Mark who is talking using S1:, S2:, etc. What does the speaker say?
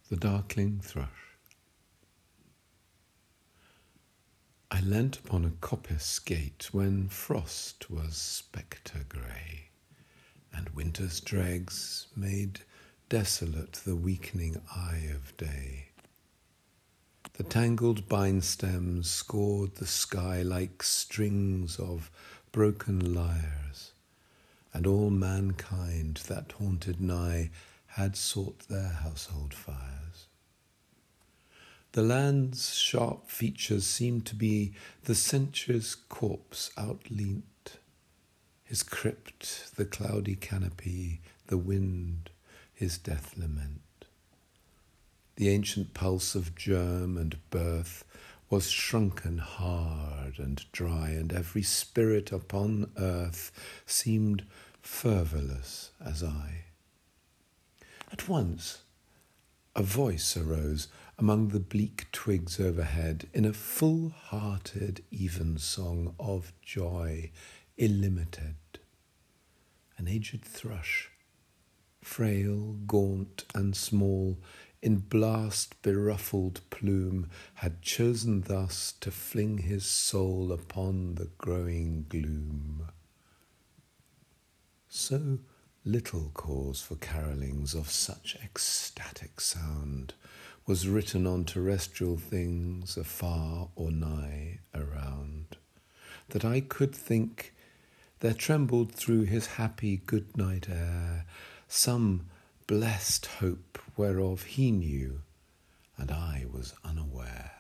S1: The Darkling Thrush. I leant upon a coppice gate when frost was spectre grey, and winter's dregs made desolate the weakening eye of day. The tangled bine stems scored the sky like strings of broken lyres, and all mankind that haunted nigh had sought their household fires. The land's sharp features seemed to be the century's corpse outleant, his crypt the cloudy canopy, the wind his death lament. The ancient pulse of germ and birth was shrunken hard and dry, and every spirit upon earth seemed fervorless as I. At once a voice arose among the bleak twigs overhead in a full-hearted evensong of joy illimited. An aged thrush, frail, gaunt and small, in blast-beruffled plume, had chosen thus to fling his soul upon the growing gloom. So little cause for carolings of such ecstatic sound was written on terrestrial things afar or nigh around, that I could think there trembled through his happy good-night air some blessed hope whereof he knew and I was unaware.